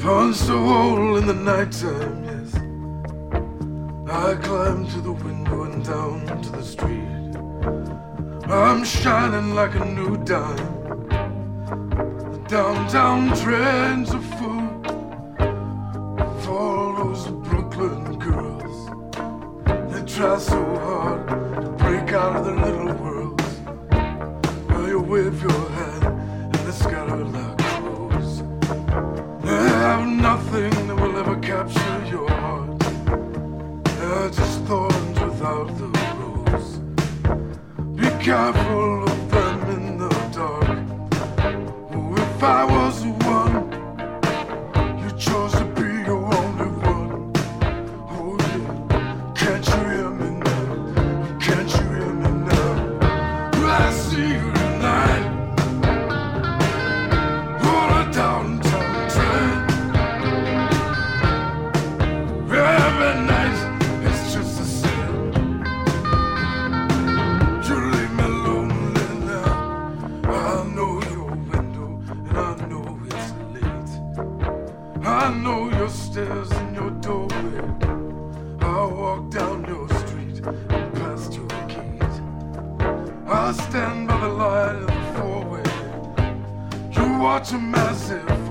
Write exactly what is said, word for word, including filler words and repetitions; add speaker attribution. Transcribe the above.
Speaker 1: Punched a hole in the nighttime, yes. I climbed to the window and down to the street. I'm shining like a new dime. The downtown trains are full for all those Brooklyn girls. They try so hard to break out of their little worlds. Well, you wave your hand and they scatter like crows. They have nothing that will ever capture your heart. They're just thorns without the rose. Be careful of them in the dark. Oh, if I was the one you chose to be your only one. Oh yeah, can't you hear me now? Can't you hear me now? I see you tonight on a downtown train. Every night it's just the same. You leave me lonely now. I know your window and I know it's late. I know your stairs and your doorway. I walk down your street and past your gate. I stand by the light of the four-way. You watch a massive